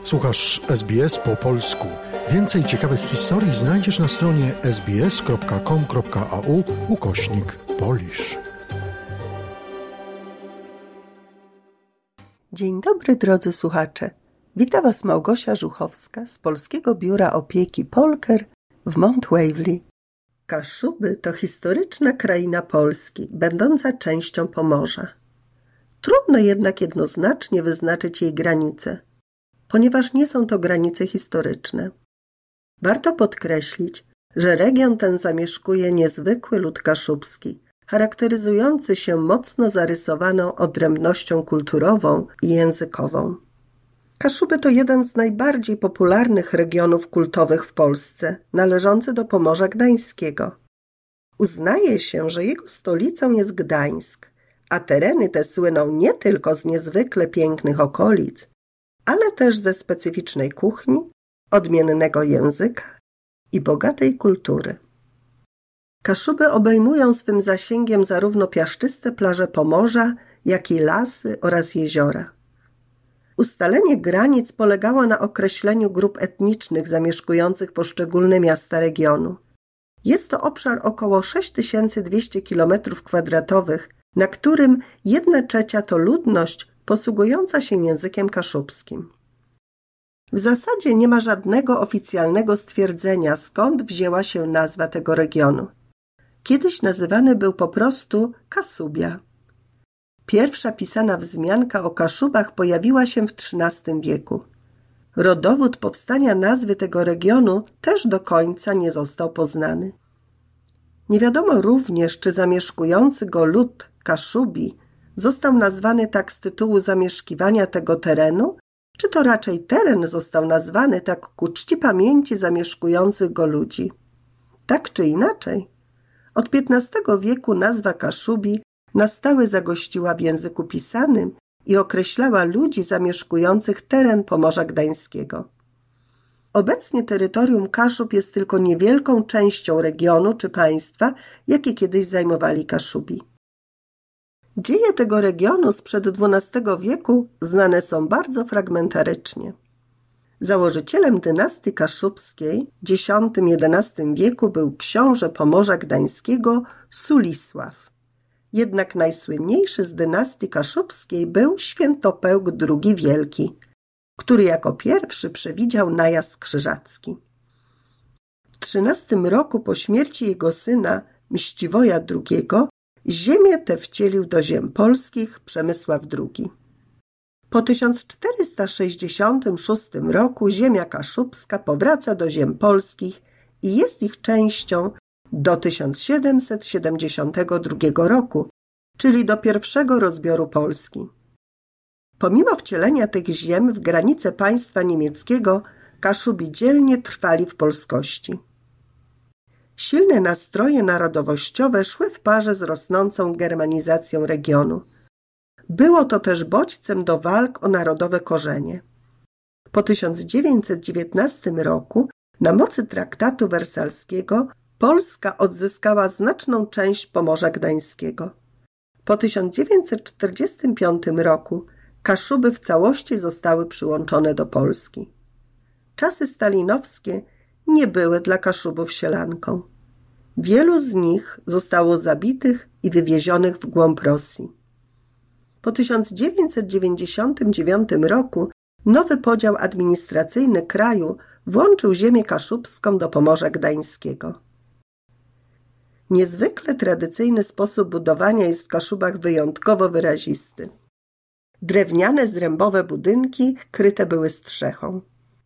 Słuchasz SBS po polsku. Więcej ciekawych historii znajdziesz na stronie sbs.com.au/Polish. Dzień dobry, drodzy słuchacze. Wita Was Małgosia Żuchowska z Polskiego Biura Opieki Polker w Mount Waverly. Kaszuby to historyczna kraina Polski, będąca częścią Pomorza. Trudno jednak jednoznacznie wyznaczyć jej granice, ponieważ nie są to granice historyczne. Warto podkreślić, że region ten zamieszkuje niezwykły lud kaszubski, charakteryzujący się mocno zarysowaną odrębnością kulturową i językową. Kaszuby to jeden z najbardziej popularnych regionów kultowych w Polsce, należący do Pomorza Gdańskiego. Uznaje się, że jego stolicą jest Gdańsk, a tereny te słyną nie tylko z niezwykle pięknych okolic, ale też ze specyficznej kuchni, odmiennego języka i bogatej kultury. Kaszuby obejmują swym zasięgiem zarówno piaszczyste plaże Pomorza, jak i lasy oraz jeziora. Ustalenie granic polegało na określeniu grup etnicznych zamieszkujących poszczególne miasta regionu. Jest to obszar około 6200 km², na którym 1/3 to ludność posługująca się językiem kaszubskim. W zasadzie nie ma żadnego oficjalnego stwierdzenia, skąd wzięła się nazwa tego regionu. Kiedyś nazywany był po prostu Kasubia. Pierwsza pisana wzmianka o Kaszubach pojawiła się w XIII wieku. Rodowód powstania nazwy tego regionu też do końca nie został poznany. Nie wiadomo również, czy zamieszkujący go lud Kaszubi został nazwany tak z tytułu zamieszkiwania tego terenu, czy to raczej teren został nazwany tak ku czci pamięci zamieszkujących go ludzi. Tak czy inaczej, od XV wieku nazwa Kaszubi na stałe zagościła w języku pisanym i określała ludzi zamieszkujących teren Pomorza Gdańskiego. Obecnie terytorium Kaszub jest tylko niewielką częścią regionu czy państwa, jakie kiedyś zajmowali Kaszubi. Dzieje tego regionu sprzed XII wieku znane są bardzo fragmentarycznie. Założycielem dynastii kaszubskiej w X-XI wieku był książę Pomorza Gdańskiego Sulisław. Jednak najsłynniejszy z dynastii kaszubskiej był Świętopełk II Wielki, który jako pierwszy przewidział najazd krzyżacki. W 13 roku po śmierci jego syna Mściwoja II ziemię tę wcielił do ziem polskich Przemysław II. Po 1466 roku ziemia kaszubska powraca do ziem polskich i jest ich częścią do 1772 roku, czyli do pierwszego rozbioru Polski. Pomimo wcielenia tych ziem w granice państwa niemieckiego, Kaszubi dzielnie trwali w polskości. Silne nastroje narodowościowe szły w parze z rosnącą germanizacją regionu. Było to też bodźcem do walk o narodowe korzenie. Po 1919 roku, na mocy traktatu wersalskiego, Polska odzyskała znaczną część Pomorza Gdańskiego. Po 1945 roku Kaszuby w całości zostały przyłączone do Polski. Czasy stalinowskie nie były dla Kaszubów sielanką. Wielu z nich zostało zabitych i wywiezionych w głąb Rosji. Po 1999 roku nowy podział administracyjny kraju włączył ziemię kaszubską do Pomorza Gdańskiego. Niezwykle tradycyjny sposób budowania jest w Kaszubach wyjątkowo wyrazisty. Drewniane zrębowe budynki kryte były strzechą.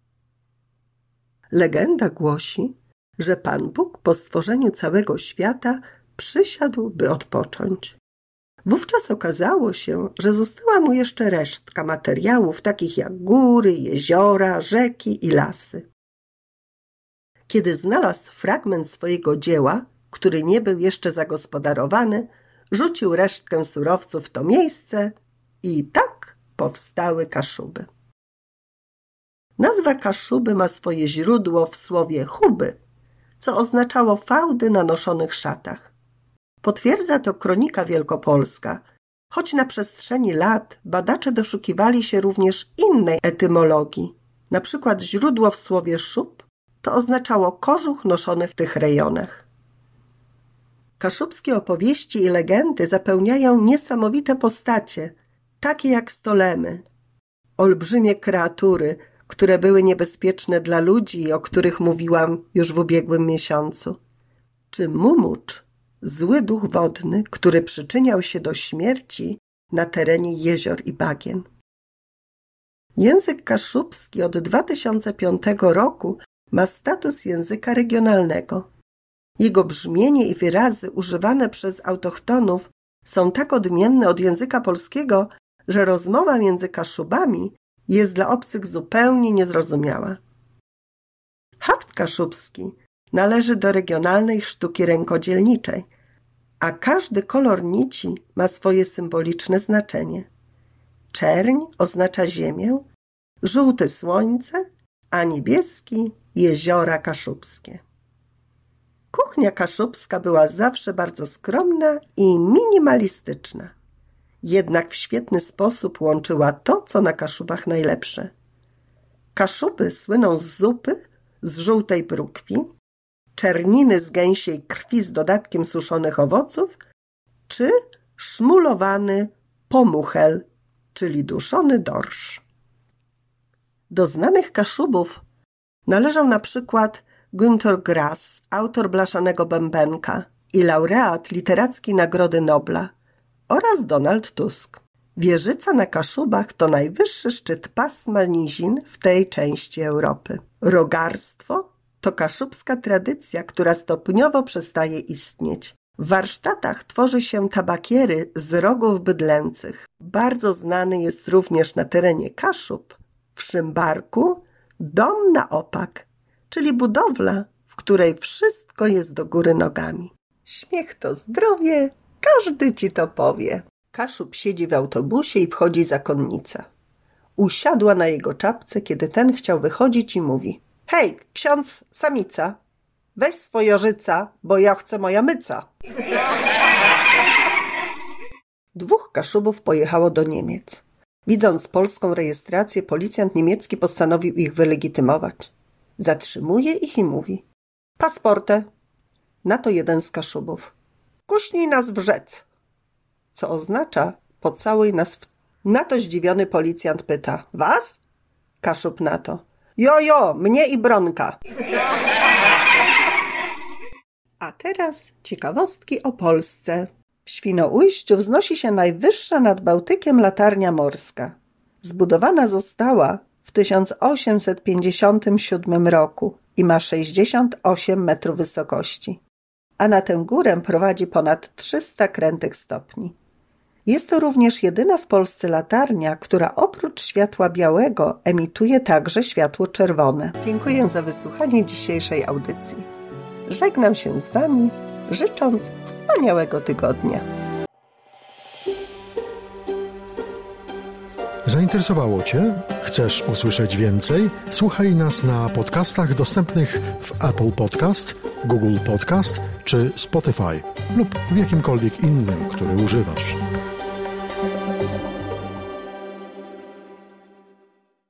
Legenda głosi, że Pan Bóg po stworzeniu całego świata przysiadł, by odpocząć. Wówczas okazało się, że została mu jeszcze resztka materiałów takich jak góry, jeziora, rzeki i lasy. Kiedy znalazł fragment swojego dzieła, który nie był jeszcze zagospodarowany, rzucił resztkę surowców w to miejsce i tak powstały Kaszuby. Nazwa Kaszuby ma swoje źródło w słowie chuby, co oznaczało fałdy na noszonych szatach. Potwierdza to Kronika Wielkopolska, choć na przestrzeni lat badacze doszukiwali się również innej etymologii Na przykład źródło w słowie szub to oznaczało kożuch noszony w tych rejonach. Kaszubskie opowieści i legendy zapełniają niesamowite postacie, takie jak stolemy, olbrzymie kreatury, które były niebezpieczne dla ludzi i o których mówiłam już w ubiegłym miesiącu, czy mumucz, zły duch wodny, który przyczyniał się do śmierci na terenie jezior i bagien. Język kaszubski od 2005 roku ma status języka regionalnego. Jego brzmienie i wyrazy używane przez autochtonów są tak odmienne od języka polskiego, że rozmowa między Kaszubami jest dla obcych zupełnie niezrozumiała. Haft kaszubski należy do regionalnej sztuki rękodzielniczej, a każdy kolor nici ma swoje symboliczne znaczenie. Czerń oznacza ziemię, żółty słońce, a niebieski jeziora kaszubskie. Kuchnia kaszubska była zawsze bardzo skromna i minimalistyczna. Jednak w świetny sposób łączyła to, co na Kaszubach najlepsze. Kaszuby słyną z zupy z żółtej brukwi, czerniny z gęsiej krwi z dodatkiem suszonych owoców, czy szmulowany pomuchel, czyli duszony dorsz. Do znanych Kaszubów należą na przykład Günter Grass, autor Blaszanego Bębenka i laureat Literackiej Nagrody Nobla, oraz Donald Tusk. Wieżyca na Kaszubach to najwyższy szczyt pasma nizin w tej części Europy. Rogarstwo to kaszubska tradycja, która stopniowo przestaje istnieć. W warsztatach tworzy się tabakiery z rogów bydlęcych. Bardzo znany jest również na terenie Kaszub, w Szymbarku, dom na opak, czyli budowla, w której wszystko jest do góry nogami. Śmiech to zdrowie, każdy ci to powie. Kaszub siedzi w autobusie i wchodzi zakonnica. Usiadła na jego czapce, kiedy ten chciał wychodzić i mówi: hej, ksiądz samica, weź swojożyca, bo ja chcę moja myca. Dwóch Kaszubów pojechało do Niemiec. Widząc polską rejestrację, policjant niemiecki postanowił ich wylegitymować. Zatrzymuje ich i mówi: pasportę. Na to jeden z Kaszubów: kuśnij nas w rzec. Co oznacza: pocałuj nas w... Na to zdziwiony policjant pyta: was? Kaszub na to: jo, mnie i Bronka. A teraz ciekawostki o Polsce. W Świnoujściu wznosi się najwyższa nad Bałtykiem latarnia morska. Zbudowana została w 1857 roku i ma 68 metrów wysokości, a na tę górę prowadzi ponad 300 krętych stopni. Jest to również jedyna w Polsce latarnia, która oprócz światła białego emituje także światło czerwone. Dziękuję za wysłuchanie dzisiejszej audycji. Żegnam się z Wami, życząc wspaniałego tygodnia. Zainteresowało Cię? Chcesz usłyszeć więcej? Słuchaj nas na podcastach dostępnych w Apple Podcast, Google Podcast czy Spotify lub w jakimkolwiek innym, który używasz.